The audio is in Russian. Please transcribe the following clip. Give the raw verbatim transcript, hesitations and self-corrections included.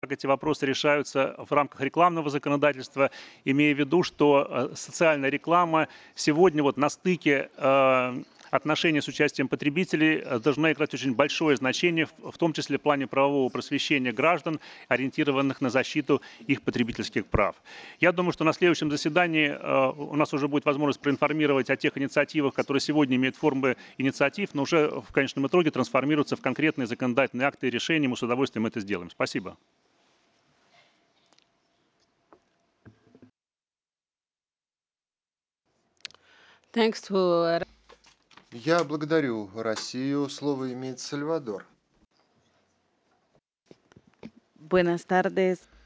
как эти вопросы решаются в рамках рекламного законодательства, имея в виду, что э, социальная реклама сегодня вот на стыке э, отношений с участием потребителей э, должна играть очень большое значение, в в том числе в плане правового просвещения граждан, ориентированных на защиту их потребительских прав. Я думаю, что на следующем заседании э, у нас уже будет возможность проинформировать о тех инициативах, которые сегодня имеют формы инициатив, но уже в конечном итоге трансформируются в конкретные законодательные акты и решения. Мы с удовольствием это сделаем. Спасибо. Thanks to Я благодарю Россию. Слово имеет Сальвадор. Buenas tardes.